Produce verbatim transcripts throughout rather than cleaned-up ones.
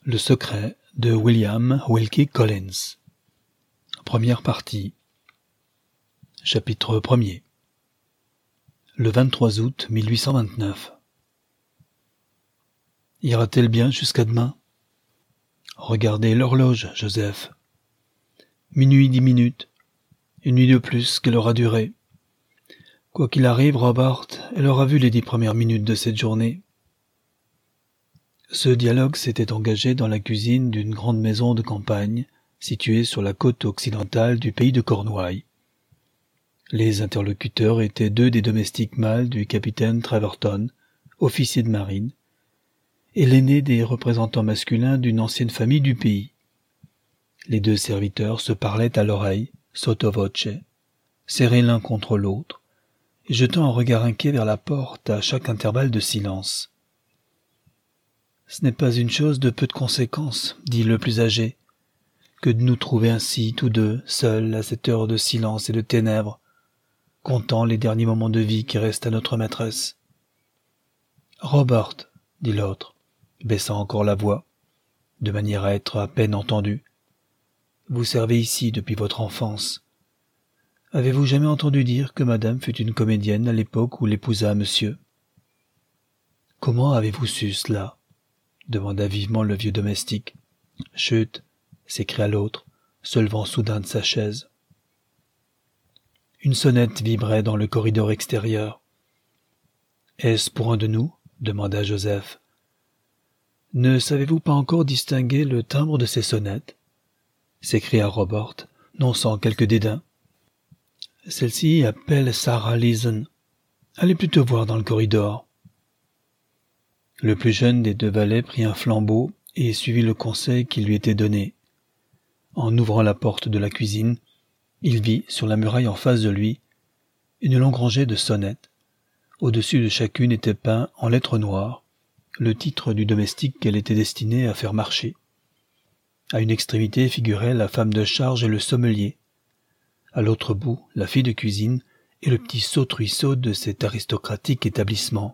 Le secret de William Wilkie Collins. Première partie. Chapitre premier. Le vingt-trois août mille huit cent vingt-neuf. Ira-t-elle bien jusqu'à demain? Regardez l'horloge, Joseph. Minuit dix minutes. Une nuit de plus qu'elle aura duré. Quoi qu'il arrive, Robert, elle aura vu les dix premières minutes de cette journée. Ce dialogue s'était engagé dans la cuisine d'une grande maison de campagne, située sur la côte occidentale du pays de Cornouailles. Les interlocuteurs étaient deux des domestiques mâles du capitaine Treverton, officier de marine, et l'aîné des représentants masculins d'une ancienne famille du pays. Les deux serviteurs se parlaient à l'oreille, sotto voce, serrés l'un contre l'autre, et jetant un regard inquiet vers la porte à chaque intervalle de silence. « Ce n'est pas une chose de peu de conséquence, » dit le plus âgé, « que de nous trouver ainsi, tous deux, seuls, à cette heure de silence et de ténèbres, comptant les derniers moments de vie qui restent à notre maîtresse. »« Robert, » dit l'autre, baissant encore la voix, de manière à être à peine entendu, « vous servez ici depuis votre enfance. Avez-vous jamais entendu dire que madame fut une comédienne à l'époque où l'épousa monsieur ?»« Comment avez-vous su cela ?» demanda vivement le vieux domestique. « Chut !» s'écria l'autre, se levant soudain de sa chaise. Une sonnette vibrait dans le corridor extérieur. « Est-ce pour un de nous ?» demanda Joseph. « Ne savez-vous pas encore distinguer le timbre de ces sonnettes ?» s'écria Robert, non sans quelque dédain. « Celle-ci appelle Sarah Leeson. Allez plutôt voir dans le corridor. » Le plus jeune des deux valets prit un flambeau et suivit le conseil qui lui était donné. En ouvrant la porte de la cuisine, il vit, sur la muraille en face de lui, une longue rangée de sonnettes. Au-dessus de chacune était peint, en lettres noires, le titre du domestique qu'elle était destinée à faire marcher. À une extrémité figurait la femme de charge et le sommelier. À l'autre bout, la fille de cuisine et le petit saute-ruisseau de cet aristocratique établissement.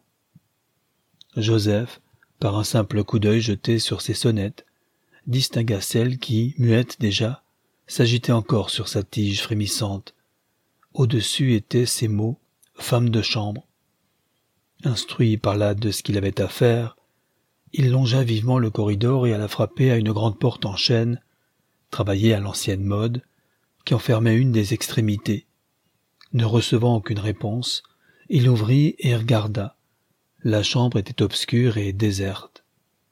Joseph, par un simple coup d'œil jeté sur ces sonnettes, distingua celle qui, muette déjà, s'agitait encore sur sa tige frémissante. Au-dessus étaient ces mots « femme de chambre ». Instruit par là de ce qu'il avait à faire, il longea vivement le corridor et alla frapper à une grande porte en chêne, travaillée à l'ancienne mode, qui en fermait une des extrémités. Ne recevant aucune réponse, il ouvrit et regarda. La chambre était obscure et déserte.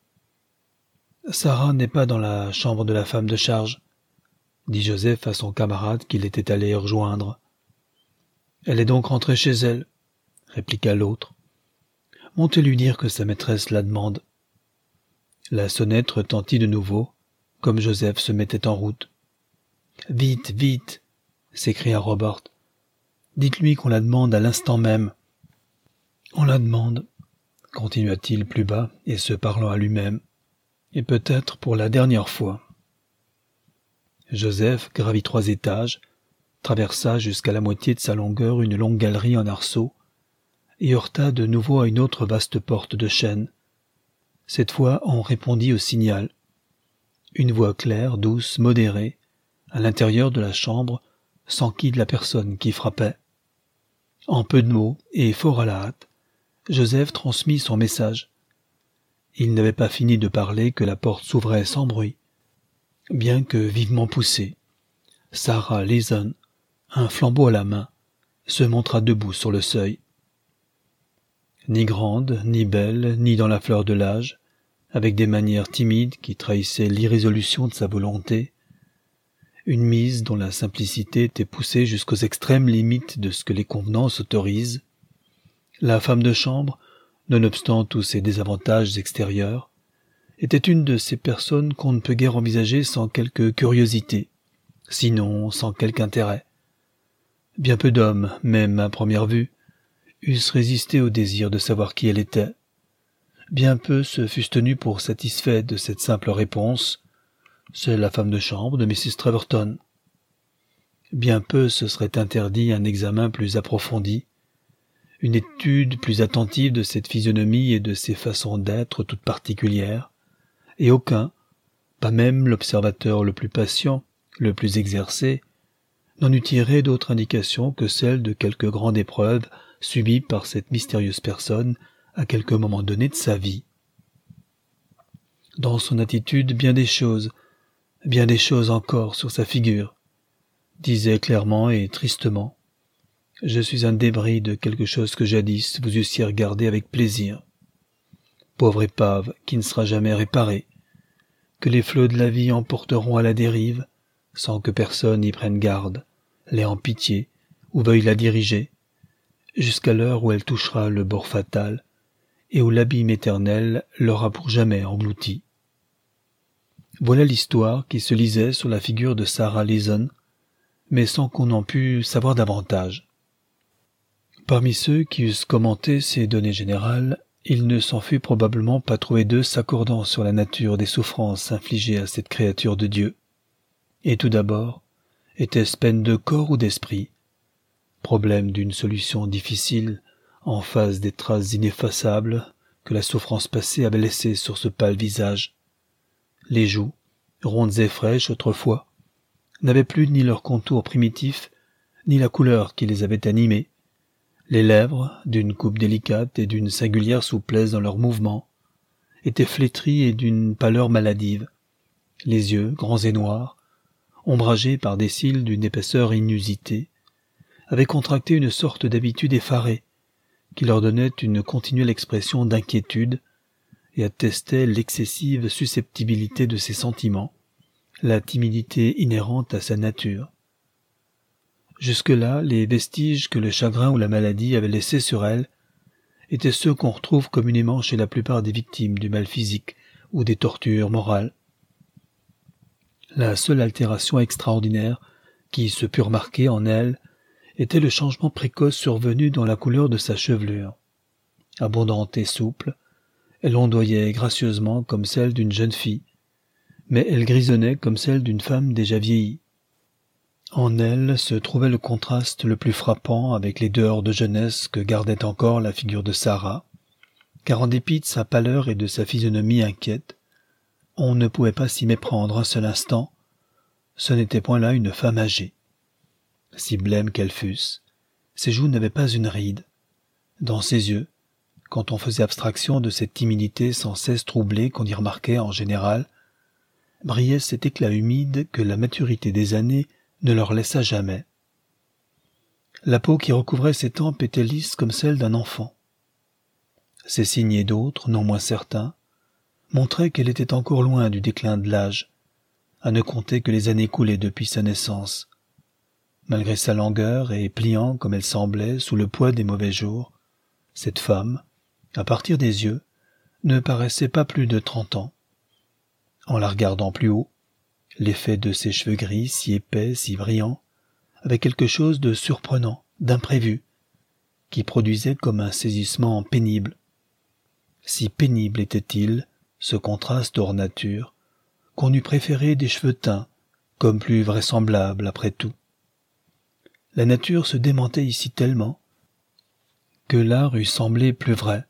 « Sarah n'est pas dans la chambre de la femme de charge, » dit Joseph à son camarade qu'il était allé rejoindre. « Elle est donc rentrée chez elle, » répliqua l'autre. « Montez lui dire que sa maîtresse la demande. » La sonnette retentit de nouveau, comme Joseph se mettait en route. « Vite, vite !» s'écria Robert. « Dites-lui qu'on la demande à l'instant même. »« On la demande, » continua-t-il plus bas et se parlant à lui-même, « et peut-être pour la dernière fois. » Joseph gravit trois étages, traversa jusqu'à la moitié de sa longueur une longue galerie en arceaux, et heurta de nouveau à une autre vaste porte de chêne. Cette fois, on répondit au signal. Une voix claire, douce, modérée, à l'intérieur de la chambre, s'enquit de la personne qui frappait. En peu de mots, et fort à la hâte, Joseph transmit son message. Il n'avait pas fini de parler que la porte s'ouvrait sans bruit, bien que vivement poussée. Sarah Leeson, un flambeau à la main, se montra debout sur le seuil. Ni grande, ni belle, ni dans la fleur de l'âge, avec des manières timides qui trahissaient l'irrésolution de sa volonté, une mise dont la simplicité était poussée jusqu'aux extrêmes limites de ce que les convenances autorisent, la femme de chambre, nonobstant tous ses désavantages extérieurs, était une de ces personnes qu'on ne peut guère envisager sans quelque curiosité, sinon sans quelque intérêt. Bien peu d'hommes, même à première vue, eussent résisté au désir de savoir qui elle était. Bien peu se fussent tenus pour satisfaits de cette simple réponse « C'est la femme de chambre de missus Treverton ». Bien peu se seraient interdit un examen plus approfondi, une étude plus attentive de cette physionomie et de ses façons d'être toutes particulières, et aucun, Pas même l'observateur le plus patient, le plus exercé, n'en eût tiré d'autre indication que celle de quelque grande épreuve subie par cette mystérieuse personne à quelque moment donné de sa vie. Dans son attitude, bien des choses, bien des choses encore sur sa figure, disait clairement et tristement « Je suis un débris de quelque chose que jadis vous eussiez regardé avec plaisir. Pauvre épave qui ne sera jamais réparée, que les flots de la vie emporteront à la dérive, sans que personne y prenne garde, l'ait en pitié ou veuille la diriger, jusqu'à l'heure où elle touchera le bord fatal, et où l'abîme éternel l'aura pour jamais englouti. » Voilà l'histoire qui se lisait sur la figure de Sarah Leeson, mais sans qu'on en pût savoir davantage. Parmi ceux qui eussent commenté ces données générales, il ne s'en fut probablement pas trouvé deux s'accordant sur la nature des souffrances infligées à cette créature de Dieu. Et tout d'abord, était-ce peine de corps ou d'esprit? Problème d'une solution difficile, en face des traces ineffaçables que la souffrance passée avait laissées sur ce pâle visage. Les joues, rondes et fraîches autrefois, n'avaient plus ni leur contour primitif, ni la couleur qui les avait animées. Les lèvres, d'une coupe délicate et d'une singulière souplesse dans leurs mouvements, étaient flétries et d'une pâleur maladive. Les yeux, grands et noirs, ombragés par des cils d'une épaisseur inusitée, avaient contracté une sorte d'habitude effarée, qui leur donnait une continuelle expression d'inquiétude et attestait l'excessive susceptibilité de ses sentiments, la timidité inhérente à sa nature. Jusque-là, les vestiges que le chagrin ou la maladie avaient laissés sur elle étaient ceux qu'on retrouve communément chez la plupart des victimes du mal physique ou des tortures morales. La seule altération extraordinaire qui se put remarquer en elle était le changement précoce survenu dans la couleur de sa chevelure. Abondante et souple, elle ondoyait gracieusement comme celle d'une jeune fille, mais elle grisonnait comme celle d'une femme déjà vieillie. En elle se trouvait le contraste le plus frappant avec les dehors de jeunesse que gardait encore la figure de Sarah, car en dépit de sa pâleur et de sa physionomie inquiète, on ne pouvait pas s'y méprendre un seul instant, ce n'était point là une femme âgée. Si blême qu'elle fût, ses joues n'avaient pas une ride. Dans ses yeux, quand on faisait abstraction de cette timidité sans cesse troublée qu'on y remarquait en général, brillait cet éclat humide que la maturité des années ne leur laissa jamais. La peau qui recouvrait ses tempes était lisse comme celle d'un enfant. Ses signes et d'autres, non moins certains, montraient qu'elle était encore loin du déclin de l'âge, à ne compter que les années écoulées depuis sa naissance. Malgré sa langueur et pliant comme elle semblait sous le poids des mauvais jours, cette femme, à partir des yeux, ne paraissait pas plus de trente ans. En la regardant plus haut, l'effet de ses cheveux gris, si épais, si brillants, avait quelque chose de surprenant, d'imprévu, qui produisait comme un saisissement pénible. Si pénible était-il, ce contraste hors nature, qu'on eût préféré des cheveux teints, comme plus vraisemblables après tout. La nature se démentait ici tellement, que l'art eût semblé plus vrai.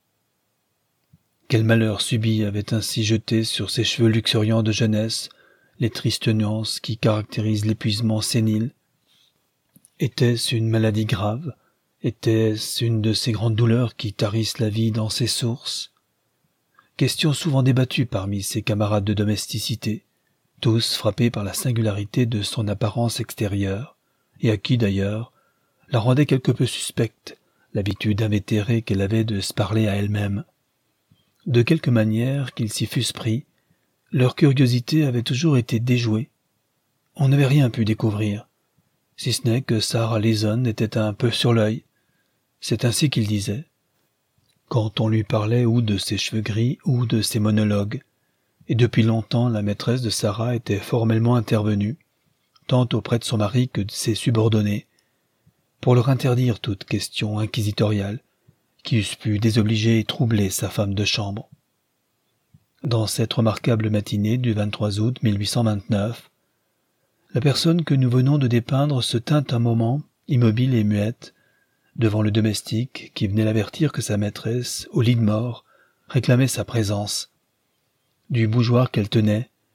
Quel malheur subit avait ainsi jeté sur ses cheveux luxuriants de jeunesse les tristes nuances qui caractérisent l'épuisement sénile? Était-ce une maladie grave? Était-ce une de ces grandes douleurs qui tarissent la vie dans ses sources? Question souvent débattue parmi ses camarades de domesticité, tous frappés par la singularité de son apparence extérieure, et à qui d'ailleurs la rendait quelque peu suspecte l'habitude invétérée qu'elle avait de se parler à elle-même. De quelque manière qu'ils s'y fussent pris, leur curiosité avait toujours été déjouée. On n'avait rien pu découvrir, si ce n'est que Sarah Leeson était un peu sur l'œil. C'est ainsi qu'il disait, quand on lui parlait ou de ses cheveux gris ou de ses monologues, et depuis longtemps la maîtresse de Sarah était formellement intervenue, tant auprès de son mari que de ses subordonnés, pour leur interdire toute question inquisitoriale qui eussent pu désobliger et troubler sa femme de chambre. Dans cette remarquable matinée du vingt-trois août mille huit cent vingt-neuf, la personne que nous venons de dépeindre se tint un moment, immobile et muette, devant le domestique qui venait l'avertir que sa maîtresse, au lit de mort, réclamait sa présence. Du bougeoir qu'elle tenait,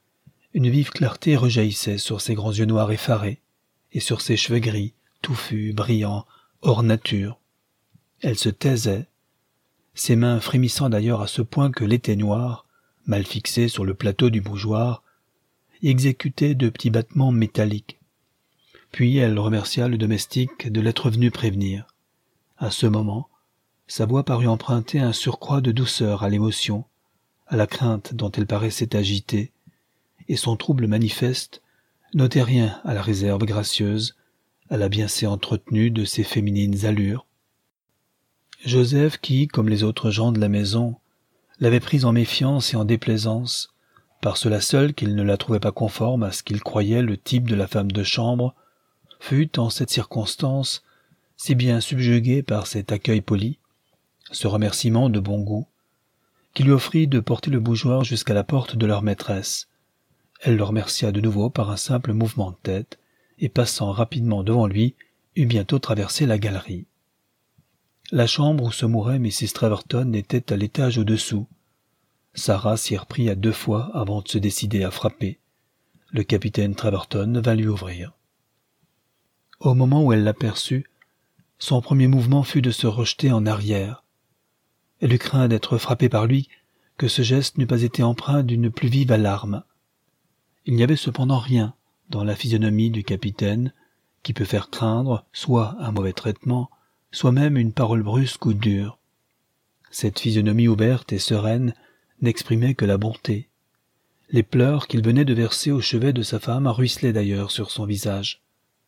Une vive clarté rejaillissait sur ses grands yeux noirs effarés, et sur ses cheveux gris, touffus, brillants, hors nature. Elle se taisait, ses mains frémissant d'ailleurs à ce point que l'étai noir, mal fixé sur le plateau du bougeoir, y exécutait de petits battements métalliques. Puis elle remercia le domestique de l'être venu prévenir. À ce moment, sa voix parut emprunter un surcroît de douceur à l'émotion, à la crainte dont elle paraissait agitée, et son trouble manifeste n'ôtait rien à la réserve gracieuse, à la bienséance entretenue de ses féminines allures. Joseph, qui, comme les autres gens de la maison, l'avait prise en méfiance et en déplaisance, par cela seul qu'il ne la trouvait pas conforme à ce qu'il croyait le type de la femme de chambre, fut, en cette circonstance, si bien subjugué par cet accueil poli, ce remerciement de bon goût, qu'il lui offrit de porter le bougeoir jusqu'à la porte de leur maîtresse. Elle le remercia de nouveau par un simple mouvement de tête, et passant rapidement devant lui, eut bientôt traversé la galerie. La chambre où se mourait missus Treverton était à l'étage au-dessous. Sarah s'y reprit à deux fois avant de se décider à frapper. Le capitaine Treverton vint lui ouvrir. Au moment où elle l'aperçut, son premier mouvement fut de se rejeter en arrière. Elle eut craint d'être frappée par lui, que ce geste n'eût pas été empreint d'une plus vive alarme. Il n'y avait cependant rien dans la physionomie du capitaine qui peut faire craindre soit un mauvais traitement, soit même une parole brusque ou dure. Cette physionomie ouverte et sereine n'exprimait que la bonté. Les pleurs qu'il venait de verser au chevet de sa femme ruisselaient d'ailleurs sur son visage.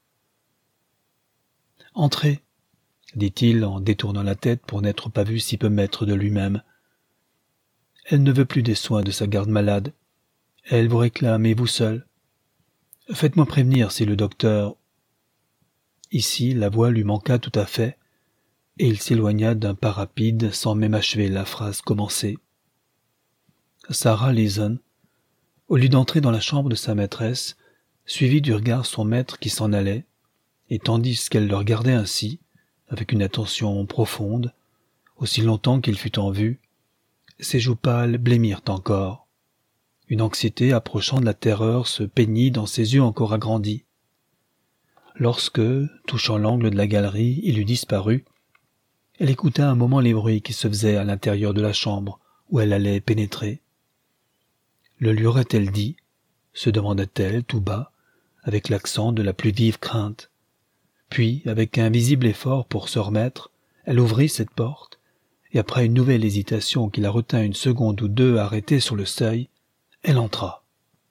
« Entrez !» dit-il en détournant la tête pour n'être pas vu si peu maître de lui-même. « Elle ne veut plus des soins de sa garde-malade. Elle vous réclame et vous seul. Faites-moi prévenir si le docteur... » Ici, la voix lui manqua tout à fait, et il s'éloigna d'un pas rapide sans même achever la phrase commencée. Sarah Leeson, au lieu d'entrer dans la chambre de sa maîtresse, suivit du regard son maître qui s'en allait, et tandis qu'elle le regardait ainsi, avec une attention profonde, aussi longtemps qu'il fut en vue, ses joues pâles blêmirent encore. Une anxiété approchant de la terreur se peignit dans ses yeux encore agrandis. Lorsque, touchant l'angle de la galerie, il eut disparu, elle écouta un moment les bruits qui se faisaient à l'intérieur de la chambre où elle allait pénétrer. Le lui aurait-elle dit, se demanda-t-elle tout bas, avec l'accent de la plus vive crainte. Puis, avec un visible effort pour se remettre, elle ouvrit cette porte, et après une nouvelle hésitation qui la retint une seconde ou deux arrêtée sur le seuil, elle entra.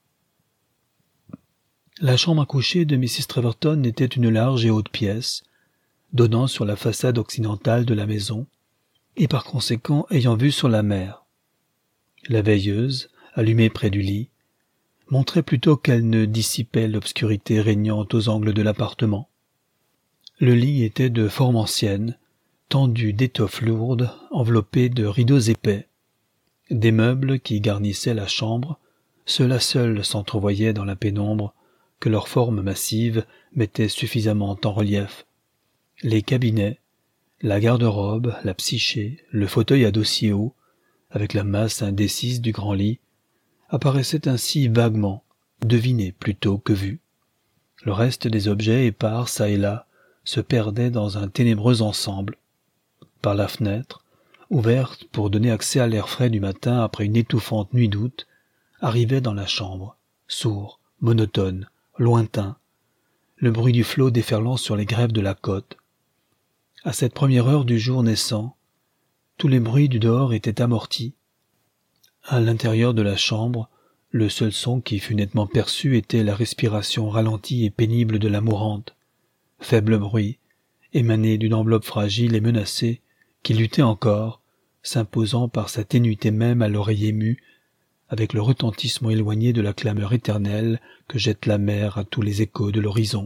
La chambre à coucher de missus Treverton était une large et haute pièce, donnant sur la façade occidentale de la maison, et par conséquent ayant vue sur la mer. La veilleuse, allumée près du lit, montrait plutôt qu'elle ne dissipait l'obscurité régnante aux angles de l'appartement. Le lit était de forme ancienne, tendu d'étoffes lourdes, enveloppé de rideaux épais. Des meubles qui garnissaient la chambre, ceux-là seuls s'entrevoyaient dans la pénombre, que leur forme massive mettait suffisamment en relief. Les cabinets, la garde-robe, la psyché, le fauteuil à dossier haut, avec la masse indécise du grand lit, apparaissaient ainsi vaguement, devinés plutôt que vus. Le reste des objets épars çà et là se perdait dans un ténébreux ensemble. Par la fenêtre, ouverte pour donner accès à l'air frais du matin après une étouffante nuit d'août, arrivait dans la chambre, sourd, monotone, lointain, le bruit du flot déferlant sur les grèves de la côte. À cette première heure du jour naissant, tous les bruits du dehors étaient amortis. À l'intérieur de la chambre, le seul son qui fût nettement perçu était la respiration ralentie et pénible de la mourante, faible bruit, émané d'une enveloppe fragile et menacée, qui luttait encore, s'imposant par sa ténuité même à l'oreille émue, avec le retentissement éloigné de la clameur éternelle que jette la mer à tous les échos de l'horizon.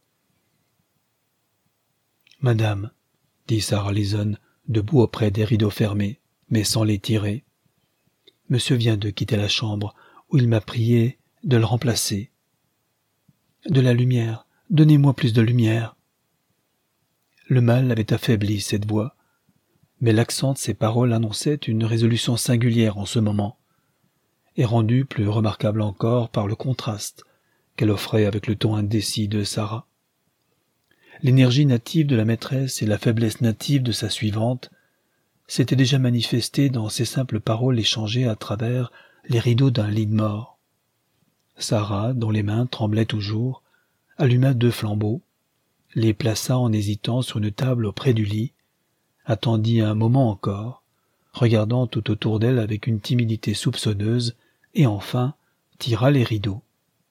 « Madame, » dit Sarah Leeson, debout auprès des rideaux fermés, mais sans les tirer. « Monsieur vient de quitter la chambre, où il m'a prié de le remplacer. »« De la lumière, donnez-moi plus de lumière. » Le mal avait affaibli cette voix, mais l'accent de ses paroles annonçait une résolution singulière en ce moment. et rendue plus remarquable encore par le contraste qu'elle offrait avec le ton indécis de Sarah. L'énergie native de la maîtresse et la faiblesse native de sa suivante s'étaient déjà manifestées dans ces simples paroles échangées à travers les rideaux d'un lit de mort. Sarah, dont les mains tremblaient toujours, alluma deux flambeaux, les plaça en hésitant sur une table auprès du lit, attendit un moment encore, regardant tout autour d'elle avec une timidité soupçonneuse, et enfin tira les rideaux.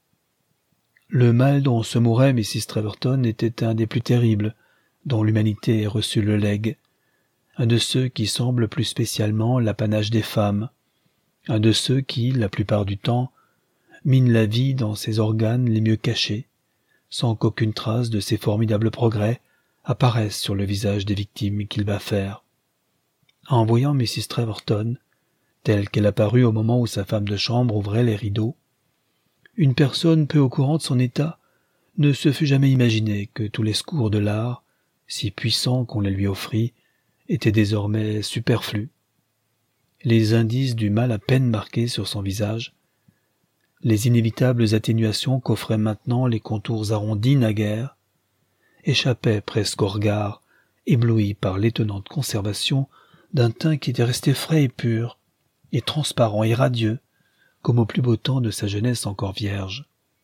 Le mal dont se mourait Mrs Treverton était un des plus terribles dont l'humanité ait reçu le legs, un de ceux qui semblent plus spécialement l'apanage des femmes, un de ceux qui, la plupart du temps, minent la vie dans ses organes les mieux cachés, sans qu'aucune trace de ses formidables progrès apparaisse sur le visage des victimes qu'il va faire. En voyant Mrs Treverton, telle qu'elle apparut au moment où sa femme de chambre ouvrait les rideaux, une personne peu au courant de son état ne se fût jamais imaginé que tous les secours de l'art, si puissants qu'on les lui offrit, étaient désormais superflus. Les indices du mal à peine marqués sur son visage, les inévitables atténuations qu'offraient maintenant les contours arrondis naguère, échappaient presque au regard, ébloui par l'étonnante conservation d'un teint qui était resté frais et pur, et transparent et radieux, comme au plus beau temps de sa jeunesse encore vierge.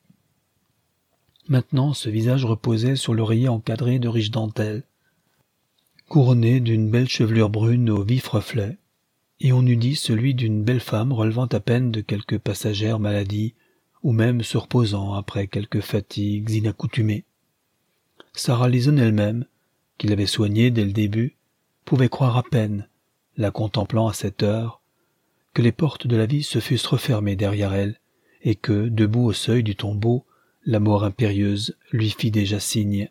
Maintenant ce visage reposait sur l'oreiller encadré de riches dentelles, couronné d'une belle chevelure brune aux vifs reflets, et on eût dit celui d'une belle femme relevant à peine de quelque passagère maladie, ou même se reposant après quelques fatigues inaccoutumées. Sarah Leeson elle-même, qui l'avait soignée dès le début, pouvait croire à peine, la contemplant à cette heure, que les portes de la vie se fussent refermées derrière elle, et que, debout au seuil du tombeau, la mort impérieuse lui fit déjà signe.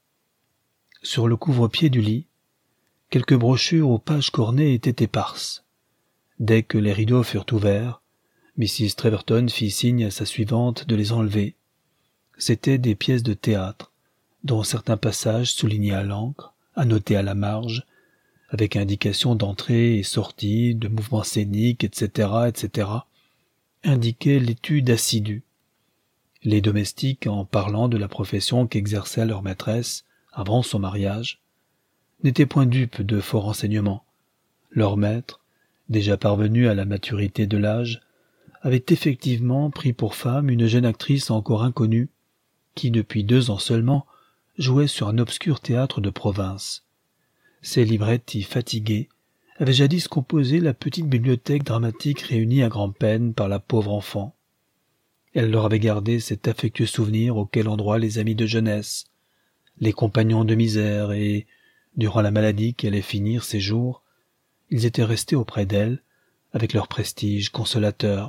Sur le couvre-pied du lit, quelques brochures aux pages cornées étaient éparses. Dès que les rideaux furent ouverts, Mrs Treverton fit signe à sa suivante de les enlever. C'étaient des pièces de théâtre, dont certains passages soulignés à l'encre, annotés à la marge, avec indication d'entrée et sortie, de mouvements scéniques, et cetera, et cetera, indiquaient l'étude assidue. Les domestiques, en parlant de la profession qu'exerçait leur maîtresse avant son mariage, n'étaient point dupes de forts renseignements. Leur maître, déjà parvenu à la maturité de l'âge, avait effectivement pris pour femme une jeune actrice encore inconnue, qui, depuis deux ans seulement, jouait sur un obscur théâtre de province. Ses libretti fatigués avaient jadis composé la petite bibliothèque dramatique réunie à grand-peine par la pauvre enfant. Elle leur avait gardé cet affectueux souvenir auquel ont droit les amis de jeunesse, les compagnons de misère, et, durant la maladie qui allait finir ses jours, ils étaient restés auprès d'elle, avec leur prestige consolateur.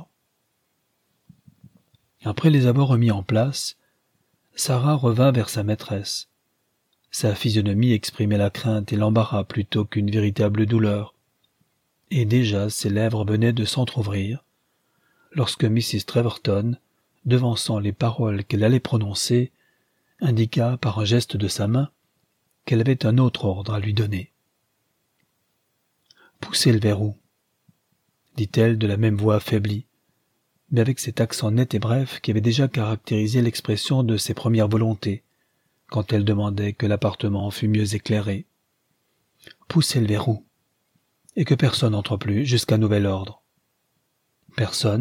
Après les avoir remis en place, Sarah revint vers sa maîtresse. Sa physionomie exprimait la crainte et l'embarras plutôt qu'une véritable douleur, et déjà ses lèvres venaient de s'entr'ouvrir, lorsque Mrs Treverton, devançant les paroles qu'elle allait prononcer, indiqua par un geste de sa main qu'elle avait un autre ordre à lui donner. « Poussez le verrou », dit-elle de la même voix affaiblie, mais avec cet accent net et bref qui avait déjà caractérisé l'expression de ses premières volontés, quand elle demandait que l'appartement fût mieux éclairé. « Poussez le verrou, et que personne n'entre plus jusqu'à nouvel ordre. »« Personne ?»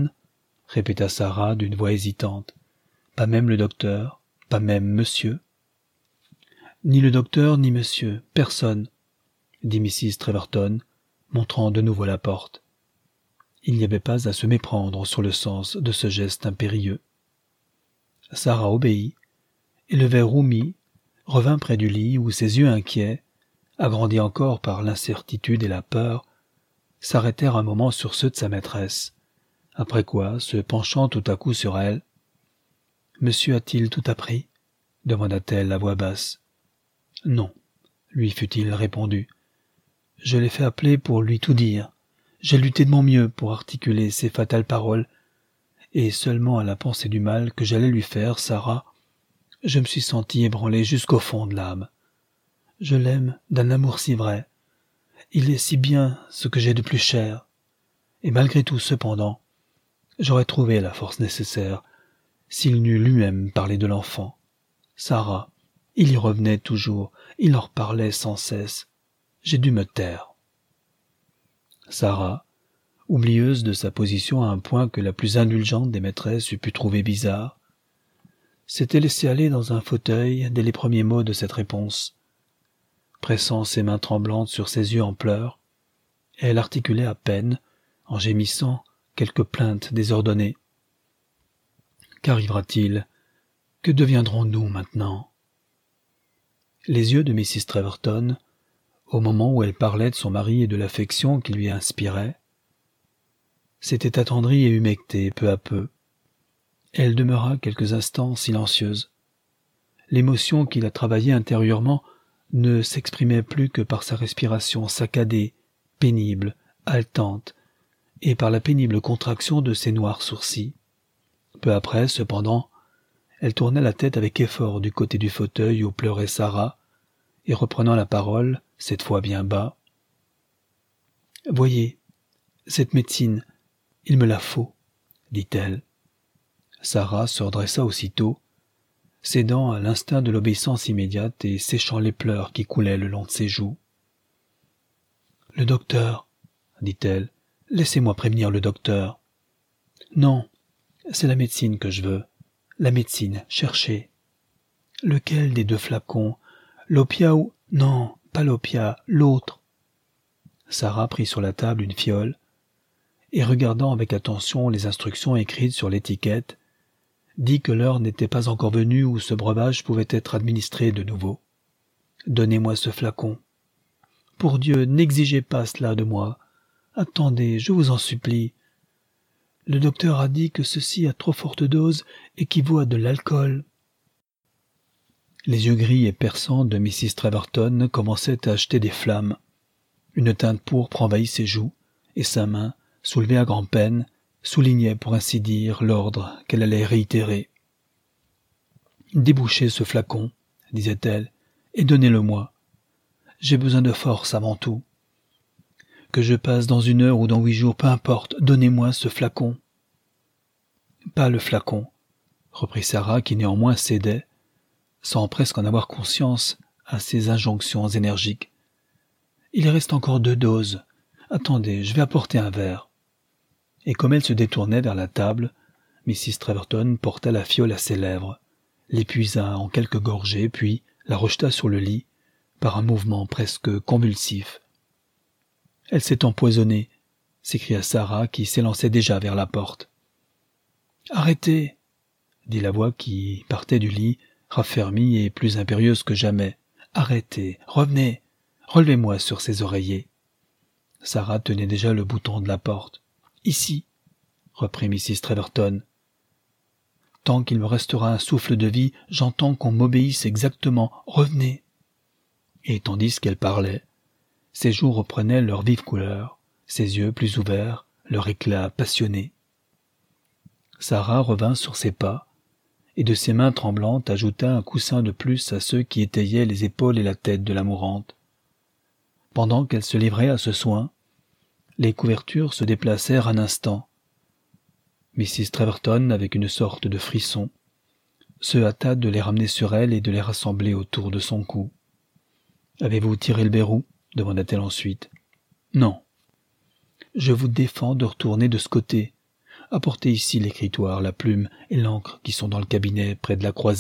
répéta Sarah d'une voix hésitante. « Pas même le docteur, pas même monsieur ?»« Ni le docteur, ni monsieur, personne, » dit Mrs Treverton, montrant de nouveau la porte. Il n'y avait pas à se méprendre sur le sens de ce geste impérieux. Sarah obéit, et le verrou mis revint près du lit où ses yeux inquiets, agrandis encore par l'incertitude et la peur, s'arrêtèrent un moment sur ceux de sa maîtresse, après quoi, se penchant tout à coup sur elle, « Monsieur a-t-il tout appris ?» demanda-t-elle à voix basse. « Non, » lui fut-il répondu. « Je l'ai fait appeler pour lui tout dire. J'ai lutté de mon mieux pour articuler ces fatales paroles, et seulement à la pensée du mal que j'allais lui faire, Sarah, je me suis senti ébranlé jusqu'au fond de l'âme. Je l'aime d'un amour si vrai. Il est si bien ce que j'ai de plus cher. Et malgré tout, cependant, J'aurais trouvé la force nécessaire s'il n'eût lui-même parlé de l'enfant. Sarah, il y revenait toujours, il leur parlait sans cesse. J'ai dû me taire. Sarah, oublieuse de sa position à un point que la plus indulgente des maîtresses eût pu trouver bizarre, s'était laissée aller dans un fauteuil dès les premiers mots de cette réponse. Pressant ses mains tremblantes sur ses yeux en pleurs, elle articulait à peine, en gémissant, quelques plaintes désordonnées. Qu'arrivera-t-il? Que deviendrons-nous maintenant? Les yeux de Mrs Treverton, au moment où elle parlait de son mari et de l'affection qu'il lui inspirait, s'étaient attendris et humectés peu à peu. Elle demeura quelques instants silencieuse. L'émotion qui la travaillait intérieurement ne s'exprimait plus que par sa respiration saccadée, pénible, haletante, et par la pénible contraction de ses noirs sourcils. Peu après, cependant, elle tourna la tête avec effort du côté du fauteuil où pleurait Sarah, et reprenant la parole, cette fois bien bas, « Voyez, cette médecine, il me la faut, » dit-elle. Sarah se redressa aussitôt, cédant à l'instinct de l'obéissance immédiate et séchant les pleurs qui coulaient le long de ses joues. « Le docteur, » dit-elle, « laissez-moi prévenir le docteur. »« Non, c'est la médecine que je veux. La médecine, cherchez. »« Lequel des deux flacons? L'opiat ou... Non, pas l'opiat, l'autre. » Sarah prit sur la table une fiole, et regardant avec attention les instructions écrites sur l'étiquette, dit que l'heure n'était pas encore venue où ce breuvage pouvait être administré de nouveau. « Donnez-moi ce flacon. Pour Dieu, n'exigez pas cela de moi. Attendez, je vous en supplie. Le docteur a dit que ceci à trop forte dose équivaut à de l'alcool. » Les yeux gris et perçants de Mrs Treverton commençaient à acheter des flammes. Une teinte pourpre envahit ses joues, et sa main, soulevée à grand-peine, soulignait pour ainsi dire l'ordre qu'elle allait réitérer. « Débouchez ce flacon, » disait-elle, « et donnez-le-moi. J'ai besoin de force avant tout. Que je passe dans une heure ou dans huit jours, peu importe, donnez-moi ce flacon. »« Pas le flacon, » reprit Sarah qui néanmoins cédait, sans presque en avoir conscience, à ses injonctions énergiques. « Il reste encore deux doses. Attendez, je vais apporter un verre. » Et comme elle se détournait vers la table, Mrs Treverton porta la fiole à ses lèvres, l'épuisa en quelques gorgées, puis la rejeta sur le lit, par un mouvement presque convulsif. « Elle s'est empoisonnée !» s'écria Sarah qui s'élançait déjà vers la porte. « Arrêtez !» dit la voix qui partait du lit, raffermie et plus impérieuse que jamais. « Arrêtez, revenez, relevez-moi sur ces oreillers. » Sarah tenait déjà le bouton de la porte. « Ici, » reprit Mrs Treverton. « Tant qu'il me restera un souffle de vie, j'entends qu'on m'obéisse exactement. Revenez. » Et tandis qu'elle parlait, ses joues reprenaient leur vive couleur, ses yeux plus ouverts, leur éclat passionné. Sarah revint sur ses pas, et de ses mains tremblantes ajouta un coussin de plus à ceux qui étayaient les épaules et la tête de la mourante. Pendant qu'elle se livrait à ce soin, les couvertures se déplacèrent un instant. Mrs Treverton, avec une sorte de frisson, se hâta de les ramener sur elle et de les rassembler autour de son cou. « Avez-vous tiré le verrou ?» demanda-t-elle ensuite. « Non. »« Je vous défends de retourner de ce côté. Apportez ici l'écritoire, la plume et l'encre qui sont dans le cabinet près de la croisée. »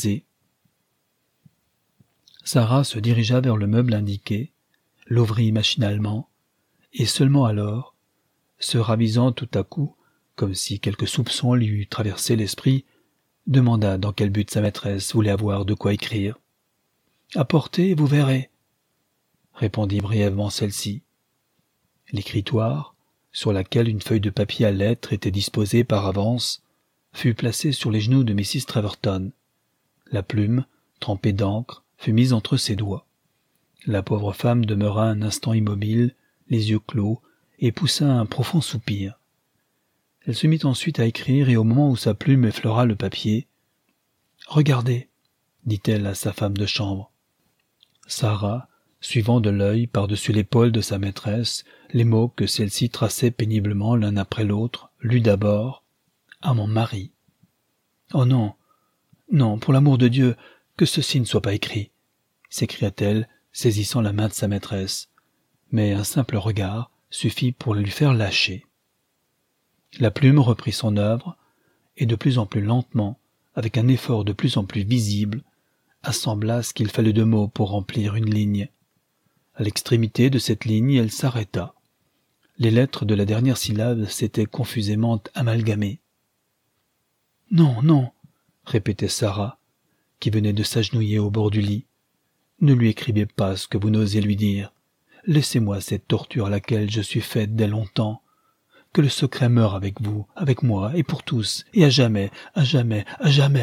Sarah se dirigea vers le meuble indiqué, l'ouvrit machinalement, et seulement alors, se ravisant tout à coup, comme si quelque soupçon lui eût traversé l'esprit, demanda dans quel but sa maîtresse voulait avoir de quoi écrire. « Apportez, vous verrez, » répondit brièvement celle-ci. L'écritoire, sur laquelle une feuille de papier à lettres était disposée par avance, fut placée sur les genoux de Mrs Treverton. La plume, trempée d'encre, fut mise entre ses doigts. La pauvre femme demeura un instant immobile, les yeux clos, et poussa un profond soupir. Elle se mit ensuite à écrire, et au moment où sa plume effleura le papier, « Regardez » dit-elle à sa femme de chambre. Sarah, suivant de l'œil par-dessus l'épaule de sa maîtresse les mots que celle-ci traçait péniblement l'un après l'autre, lut d'abord À mon mari. Oh non, non, pour l'amour de Dieu, que ceci ne soit pas écrit, s'écria-t-elle, saisissant la main de sa maîtresse. Mais un simple regard suffit pour lui faire lâcher. La plume reprit son œuvre, et de plus en plus lentement, avec un effort de plus en plus visible, assembla ce qu'il fallait de mots pour remplir une ligne. À l'extrémité de cette ligne, elle s'arrêta. Les lettres de la dernière syllabe s'étaient confusément amalgamées. « Non, non !» répétait Sarah, qui venait de s'agenouiller au bord du lit. « Ne lui écrivez pas ce que vous n'osez lui dire. Laissez-moi cette torture à laquelle je suis faite dès longtemps. Que le secret meure avec vous, avec moi, et pour tous, et à jamais, à jamais, à jamais. »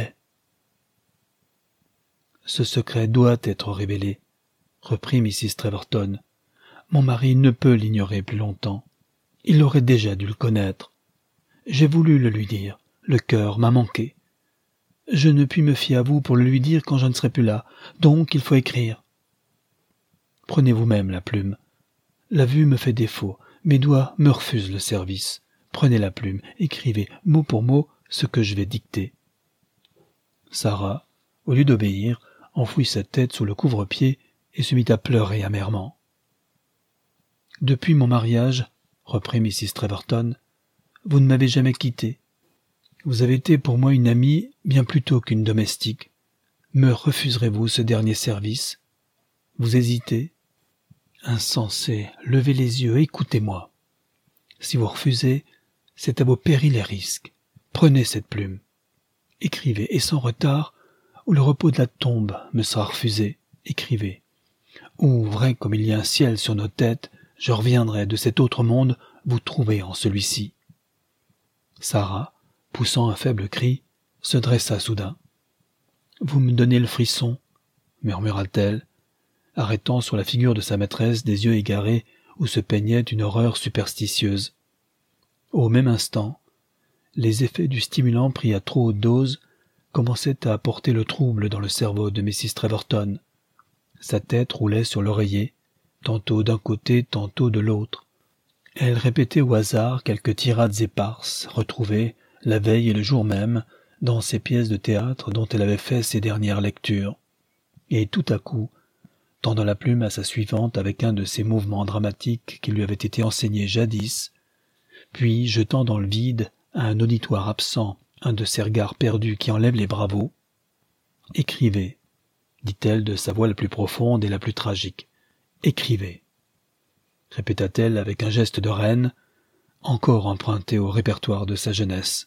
« Ce secret doit être révélé, » reprit Mrs Treverton. « Mon mari ne peut l'ignorer plus longtemps. Il aurait déjà dû le connaître. J'ai voulu le lui dire, le cœur m'a manqué. Je ne puis me fier à vous pour le lui dire quand je ne serai plus là, donc il faut écrire. Prenez vous-même la plume. La vue me fait défaut, mes doigts me refusent le service. Prenez la plume, écrivez mot pour mot ce que je vais dicter. » Sarah, au lieu d'obéir, enfouit sa tête sous le couvre-pied et se mit à pleurer amèrement. « Depuis mon mariage, reprit Mrs Treverton, vous ne m'avez jamais quitté. Vous avez été pour moi une amie bien plutôt qu'une domestique. Me refuserez-vous ce dernier service? Vous hésitez? Insensé, levez les yeux, écoutez-moi. Si vous refusez, c'est à vos périls et risques. Prenez cette plume. Écrivez, et sans retard, ou le repos de la tombe me sera refusé. Écrivez. Ou, vrai comme il y a un ciel sur nos têtes, je reviendrai de cet autre monde vous trouver en celui-ci. » Sarah, poussant un faible cri, se dressa soudain. « Vous me donnez le frisson, » murmura-t-elle, arrêtant sur la figure de sa maîtresse des yeux égarés où se peignait une horreur superstitieuse. Au même instant, les effets du stimulant pris à trop haute dose commençaient à apporter le trouble dans le cerveau de Mrs Treverton. Sa tête roulait sur l'oreiller, tantôt d'un côté, tantôt de l'autre. Elle répétait au hasard quelques tirades éparses, retrouvées, la veille et le jour même, dans ces pièces de théâtre dont elle avait fait ses dernières lectures. Et tout à coup, tendant la plume à sa suivante avec un de ces mouvements dramatiques qui lui avaient été enseignés jadis, puis jetant dans le vide, à un auditoire absent, un de ces regards perdus qui enlèvent les bravos, « Écrivez, » dit-elle de sa voix la plus profonde et la plus tragique. « Écrivez. » répéta-t-elle avec un geste de reine, encore emprunté au répertoire de sa jeunesse.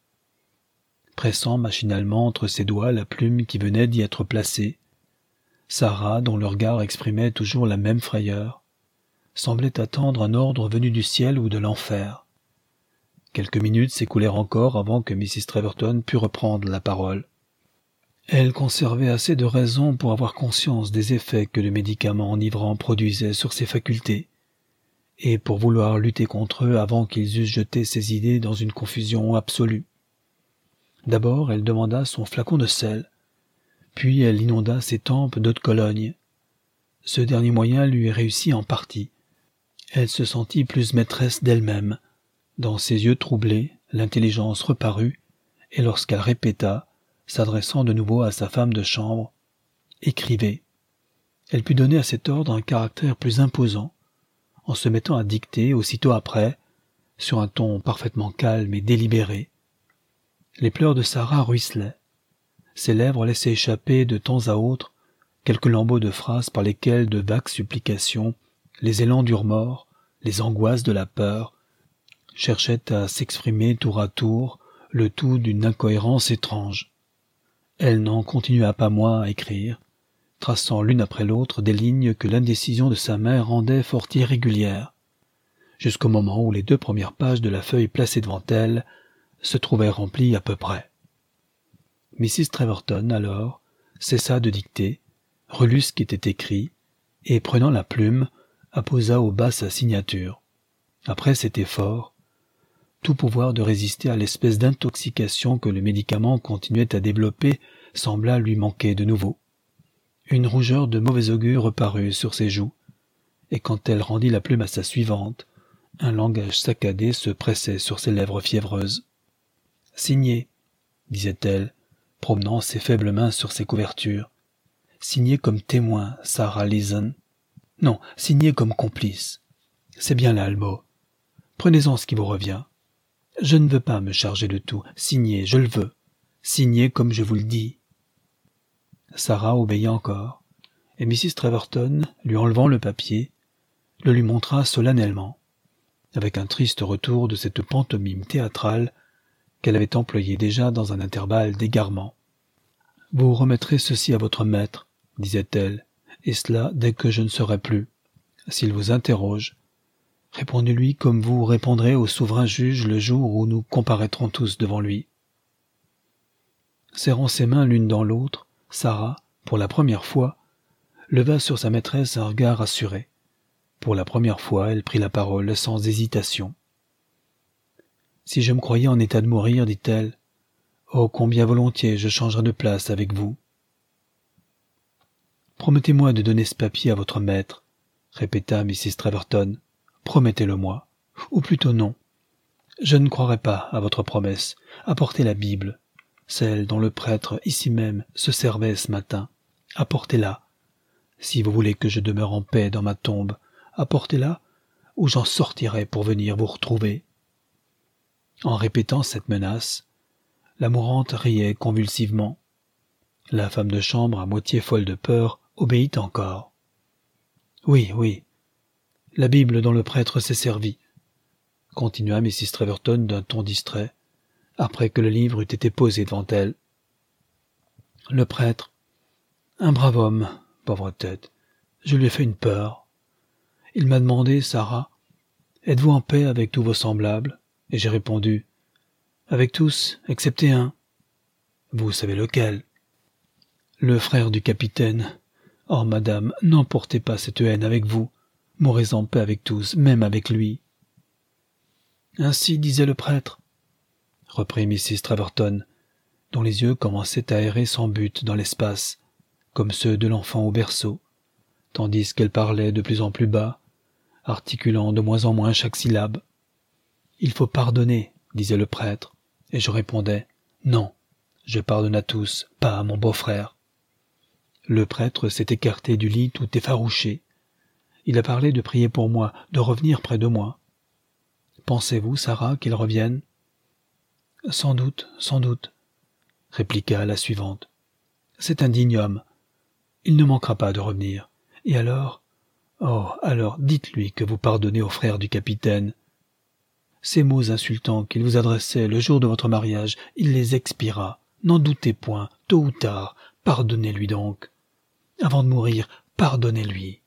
Pressant machinalement entre ses doigts la plume qui venait d'y être placée, Sarah, dont le regard exprimait toujours la même frayeur, semblait attendre un ordre venu du ciel ou de l'enfer. Quelques minutes s'écoulèrent encore avant que Mrs Treverton pût reprendre la parole. Elle conservait assez de raison pour avoir conscience des effets que le médicament enivrant produisait sur ses facultés, et pour vouloir lutter contre eux avant qu'ils eussent jeté ses idées dans une confusion absolue. D'abord, elle demanda son flacon de sel, puis elle inonda ses tempes d'eau de Cologne. Ce dernier moyen lui réussit en partie. Elle se sentit plus maîtresse d'elle-même. Dans ses yeux troublés, l'intelligence reparut, et lorsqu'elle répéta, s'adressant de nouveau à sa femme de chambre, « Écrivez », elle put donner à cet ordre un caractère plus imposant, en se mettant à dicter aussitôt après, sur un ton parfaitement calme et délibéré. Les pleurs de Sarah ruisselaient. Ses lèvres laissaient échapper de temps à autre quelques lambeaux de phrases par lesquelles de vagues supplications, les élans du remords, les angoisses de la peur, cherchaient à s'exprimer tour à tour, le tout d'une incohérence étrange. Elle n'en continua pas moins à écrire, traçant l'une après l'autre des lignes que l'indécision de sa main rendait fort irrégulières, jusqu'au moment où les deux premières pages de la feuille placée devant elle se trouvaient remplies à peu près. Mrs Treverton, alors, cessa de dicter, relut ce qui était écrit, et, prenant la plume, apposa au bas sa signature. Après cet effort, tout pouvoir de résister à l'espèce d'intoxication que le médicament continuait à développer sembla lui manquer de nouveau. Une rougeur de mauvais augure reparut sur ses joues, et quand elle rendit la plume à sa suivante, un langage saccadé se pressait sur ses lèvres fiévreuses. Signez, disait-elle, promenant ses faibles mains sur ses couvertures. Signez comme témoin, Sarah Leeson. Non, signez comme complice. C'est bien là le mot. Prenez-en ce qui vous revient. Je ne veux pas me charger de tout. Signez, je le veux. Signez comme je vous le dis. Sarah obéit encore, et Mrs Treverton, lui enlevant le papier, le lui montra solennellement, avec un triste retour de cette pantomime théâtrale qu'elle avait employée déjà dans un intervalle d'égarement. « Vous remettrez ceci à votre maître, disait-elle, et cela dès que je ne serai plus. S'il vous interroge, répondez-lui comme vous répondrez au souverain juge le jour où nous comparaîtrons tous devant lui. » Serrant ses mains l'une dans l'autre, Sarah, pour la première fois, leva sur sa maîtresse un regard assuré. Pour la première fois, elle prit la parole sans hésitation. « Si je me croyais en état de mourir, dit-elle, oh, combien volontiers je changerais de place avec vous. »« Promettez-moi de donner ce papier à votre maître, » répéta Mrs Treverton. « Promettez-le-moi. Ou plutôt non. Je ne croirai pas à votre promesse. Apportez la Bible, celle dont le prêtre, ici même, se servait ce matin. Apportez-la. Si vous voulez que je demeure en paix dans ma tombe, apportez-la, ou j'en sortirai pour venir vous retrouver. » En répétant cette menace, la mourante riait convulsivement. La femme de chambre, à moitié folle de peur, obéit encore. « Oui, oui, la Bible dont le prêtre s'est servi, » continua Mrs Treverton d'un ton distrait, après que le livre eut été posé devant elle. « Le prêtre, un brave homme, pauvre tête, je lui ai fait une peur. Il m'a demandé, Sarah, « Êtes-vous en paix avec tous vos semblables ?» Et j'ai répondu, « Avec tous, excepté un. » Vous savez lequel. Le frère du capitaine. Oh, madame, n'emportez pas cette haine avec vous. Mourez en paix avec tous, même avec lui. Ainsi disait le prêtre, reprit Mrs Treverton, dont les yeux commençaient à errer sans but dans l'espace, comme ceux de l'enfant au berceau, tandis qu'elle parlait de plus en plus bas, articulant de moins en moins chaque syllabe. « Il faut pardonner, disait le prêtre, et je répondais, non, je pardonne à tous, pas à mon beau-frère. » Le prêtre s'est écarté du lit tout effarouché. Il a parlé de prier pour moi, de revenir près de moi. Pensez-vous, Sarah, qu'il revienne? Sans doute, sans doute, répliqua la suivante. C'est un digne homme. Il ne manquera pas de revenir. Et alors, oh, alors, dites-lui que vous pardonnez au frère du capitaine. Ces mots insultants qu'il vous adressait le jour de votre mariage, il les expira. N'en doutez point, tôt ou tard, pardonnez-lui donc. Avant de mourir, pardonnez-lui.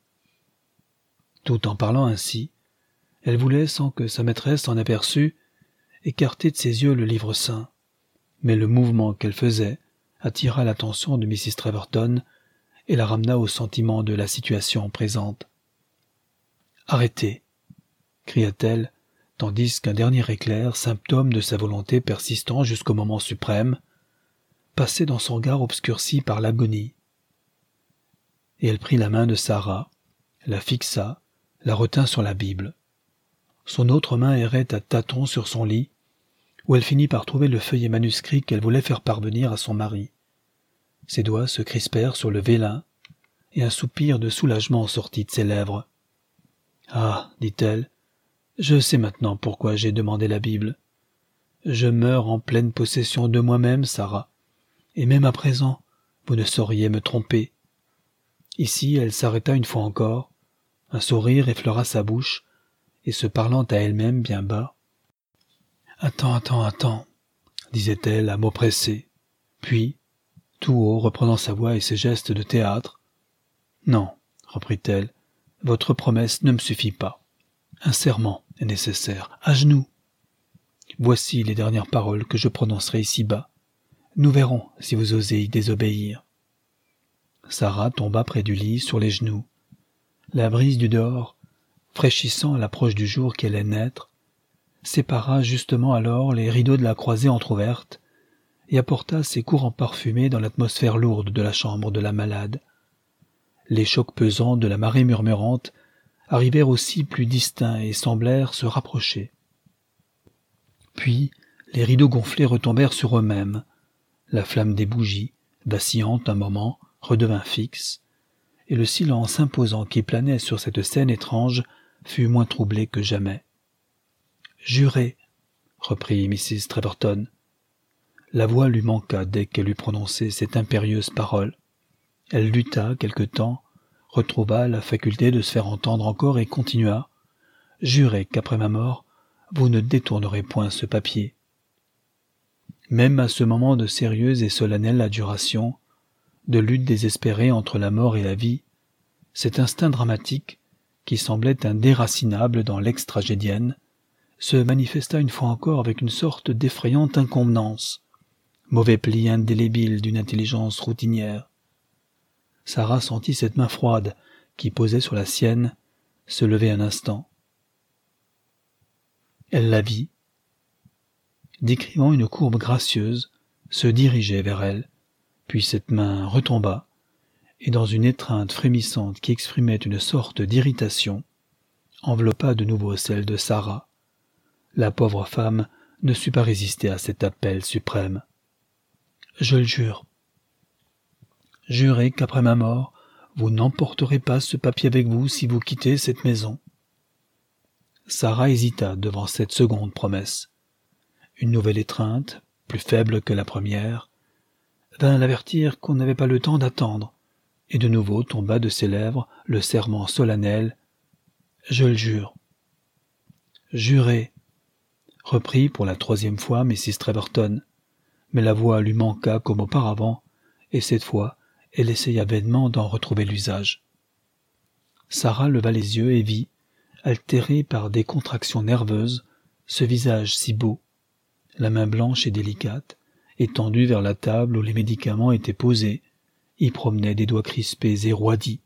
Tout en parlant ainsi, elle voulait, sans que sa maîtresse s'en aperçût, écarter de ses yeux le livre saint. Mais le mouvement qu'elle faisait attira l'attention de Mrs Treverton et la ramena au sentiment de la situation présente. « Arrêtez !» cria-t-elle, tandis qu'un dernier éclair, symptôme de sa volonté persistant jusqu'au moment suprême, passait dans son regard obscurci par l'agonie. Et elle prit la main de Sarah, la fixa, la retint sur la Bible. Son autre main errait à tâtons sur son lit, où elle finit par trouver le feuillet manuscrit qu'elle voulait faire parvenir à son mari. Ses doigts se crispèrent sur le vélin, et un soupir de soulagement sortit de ses lèvres. « Ah, dit-elle, je sais maintenant pourquoi j'ai demandé la Bible. Je meurs en pleine possession de moi-même, Sarah, et même à présent, vous ne sauriez me tromper. » Ici, elle s'arrêta une fois encore, un sourire effleura sa bouche, et se parlant à elle-même bien bas. « Attends, attends, attends, » disait-elle à mots pressés, puis, tout haut, reprenant sa voix et ses gestes de théâtre. « Non, reprit-elle, votre promesse ne me suffit pas. Un serment est nécessaire, à genoux. Voici les dernières paroles que je prononcerai ici-bas. Nous verrons si vous osez y désobéir. » Sarah tomba près du lit, sur les genoux. La brise du dehors, fraîchissant à l'approche du jour qui allait naître, sépara justement alors les rideaux de la croisée entr'ouverte et apporta ses courants parfumés dans l'atmosphère lourde de la chambre de la malade. Les chocs pesants de la marée murmurante arrivèrent aussi plus distincts et semblèrent se rapprocher. Puis, Les rideaux gonflés retombèrent sur eux-mêmes. La flamme des bougies, vacillante un moment, redevint fixe, et le silence imposant qui planait sur cette scène étrange fut moins troublé que jamais. « Jurez !» reprit Mrs Treverton. La voix lui manqua dès qu'elle eut prononcé cette impérieuse parole. Elle lutta quelque temps, retrouva la faculté de se faire entendre encore et continua. « Jurez qu'après ma mort, vous ne détournerez point ce papier. » Même à ce moment de sérieuse et solennelle adjuration, de lutte désespérée entre la mort et la vie, cet instinct dramatique, qui semblait indéracinable dans l'ex-tragédienne, se manifesta une fois encore avec une sorte d'effrayante inconvenance, mauvais pli indélébile d'une intelligence routinière. Sarah sentit cette main froide qui posait sur la sienne se lever un instant. Elle la vit, décrivant une courbe gracieuse, se dirigeait vers elle, puis cette main retomba, et dans une étreinte frémissante qui exprimait une sorte d'irritation, enveloppa de nouveau celle de Sarah. La pauvre femme ne sut pas résister à cet appel suprême. « Je le jure. Jurez qu'après ma mort, vous n'emporterez pas ce papier avec vous si vous quittez cette maison. » Sarah hésita devant cette seconde promesse. Une nouvelle étreinte, plus faible que la première, vint l'avertir qu'on n'avait pas le temps d'attendre, et de nouveau tomba de ses lèvres le serment solennel « Je le jure. » « Jurez !» reprit pour la troisième fois Mrs Treverton, mais la voix lui manqua comme auparavant, et cette fois elle essaya vainement d'en retrouver l'usage. Sarah leva les yeux et vit, altérée par des contractions nerveuses, ce visage si beau, la main blanche et délicate, étendue vers la table où les médicaments étaient posés, y promenait des doigts crispés et roidis.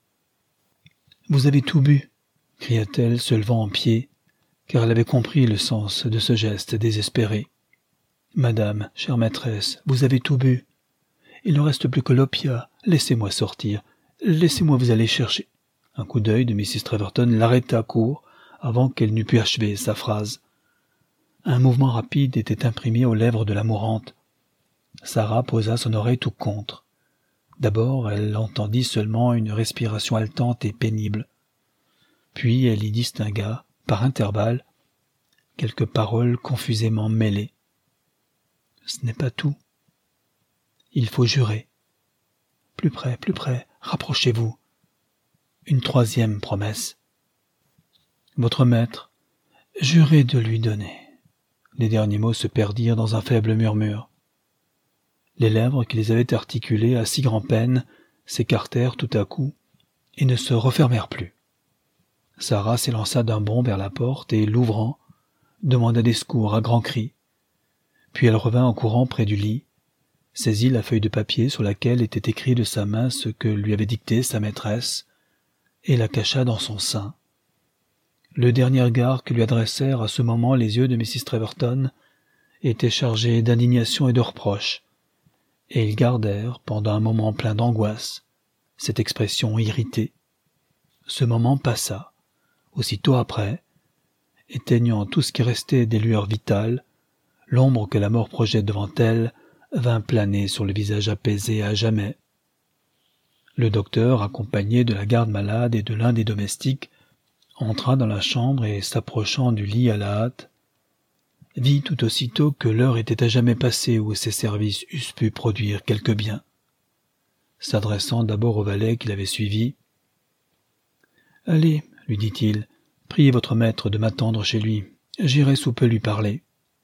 « Vous avez tout bu !» cria-t-elle, se levant en pied, car elle avait compris le sens de ce geste désespéré. « Madame, chère maîtresse, vous avez tout bu. Il ne reste plus que l'opiat. Laissez-moi sortir. Laissez-moi vous aller chercher. » Un coup d'œil de Mrs Treverton l'arrêta court, avant qu'elle n'eût pu achever sa phrase. Un mouvement rapide était imprimé aux lèvres de la mourante. Sarah posa son oreille tout contre. D'abord, elle entendit seulement une respiration haletante et pénible. Puis elle y distingua, par intervalles, quelques paroles confusément mêlées. « Ce n'est pas tout. Il faut jurer. Plus près, plus près, rapprochez-vous. Une troisième promesse. Votre maître, jurez de lui donner. » Les derniers mots se perdirent dans un faible murmure. Les lèvres qui les avaient articulés à si grand-peine s'écartèrent tout à coup et ne se refermèrent plus. Sarah s'élança d'un bond vers la porte et, l'ouvrant, demanda des secours à grands cris. Puis elle revint en courant près du lit, saisit la feuille de papier sur laquelle était écrit de sa main ce que lui avait dicté sa maîtresse, et la cacha dans son sein. Le dernier regard que lui adressèrent à ce moment les yeux de Mrs Treverton était chargé d'indignation et de reproche, et ils gardèrent, pendant un moment plein d'angoisse, cette expression irritée. Ce moment passa. Aussitôt après, éteignant tout ce qui restait des lueurs vitales, l'ombre que la mort projette devant elle vint planer sur le visage apaisé à jamais. Le docteur, accompagné de la garde-malade et de l'un des domestiques, entra dans la chambre et, s'approchant du lit à la hâte, vit tout aussitôt que l'heure était à jamais passée où ses services eussent pu produire quelque bien. S'adressant d'abord au valet qui l'avait suivi, « Allez, lui dit-il, priez votre maître de m'attendre chez lui. J'irai sous peu lui parler. »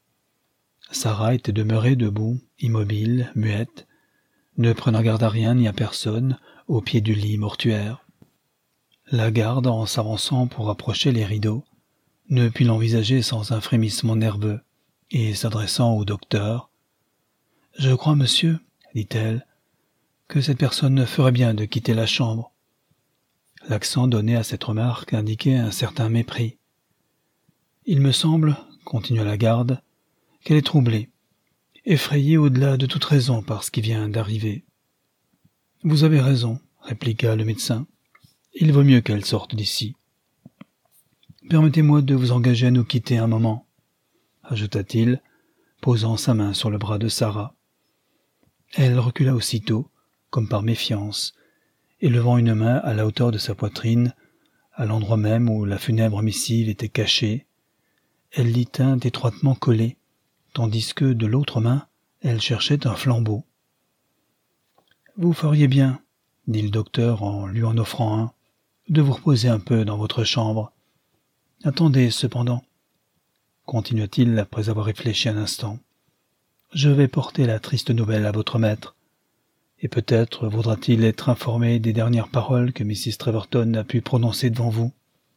Sarah était demeurée debout, immobile, muette, ne prenant garde à rien ni à personne, au pied du lit mortuaire. La garde, en s'avançant pour approcher les rideaux, ne put l'envisager sans un frémissement nerveux, et s'adressant au docteur, « Je crois, monsieur, dit-elle, que cette personne ferait bien de quitter la chambre. » L'accent donné à cette remarque indiquait un certain mépris. « Il me semble, continua la garde, qu'elle est troublée, effrayée au-delà de toute raison par ce qui vient d'arriver. »« Vous avez raison, répliqua le médecin. Il vaut mieux qu'elle sorte d'ici. Permettez-moi de vous engager à nous quitter un moment, ajouta-t-il, posant sa main sur le bras de Sarah. Elle recula aussitôt, comme par méfiance, et levant une main à la hauteur de sa poitrine, à l'endroit même où la funèbre missive était cachée, elle l'y tint étroitement collée, tandis que, de l'autre main, elle cherchait un flambeau. « Vous feriez bien, » dit le docteur en lui en offrant un, « de vous reposer un peu dans votre chambre. Attendez, cependant, » continua-t-il après avoir réfléchi un instant. « Je vais porter la triste nouvelle à votre maître, et peut-être voudra-t-il être informé des dernières paroles que Missus Treverton a pu prononcer devant vous.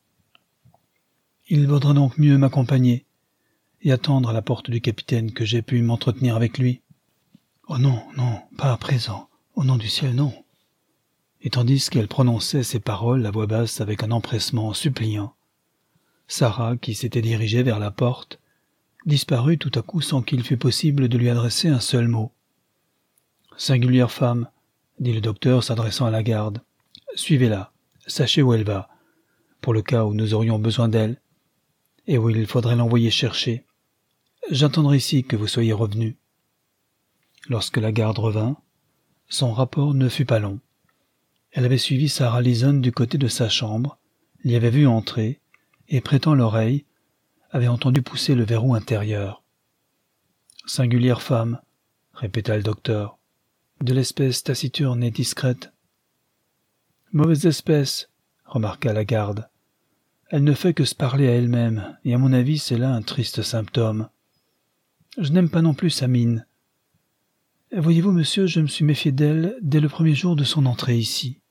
Il vaudra donc mieux m'accompagner et attendre à la porte du capitaine que j'ai pu m'entretenir avec lui. Oh non, non, pas à présent, au nom du ciel, non. » Et tandis qu'elle prononçait ces paroles à voix basse avec un empressement suppliant, Sarah, qui s'était dirigée vers la porte, disparut tout à coup sans qu'il fût possible de lui adresser un seul mot. « Singulière femme, » dit le docteur s'adressant à la garde. « Suivez-la, sachez où elle va, pour le cas où nous aurions besoin d'elle, et où il faudrait l'envoyer chercher. J'attendrai ici que vous soyez revenu. » Lorsque la garde revint, son rapport ne fut pas long. Elle avait suivi Sarah Leeson du côté de sa chambre, l'y avait vue entrer, et prêtant l'oreille, avait entendu pousser le verrou intérieur. « Singulière femme, » répéta le docteur, « de l'espèce taciturne et discrète. »« Mauvaise espèce, » remarqua la garde. « Elle ne fait que se parler à elle-même, et à mon avis c'est là un triste symptôme. Je n'aime pas non plus sa mine. Voyez-vous, monsieur, je me suis méfié d'elle dès le premier jour de son entrée ici.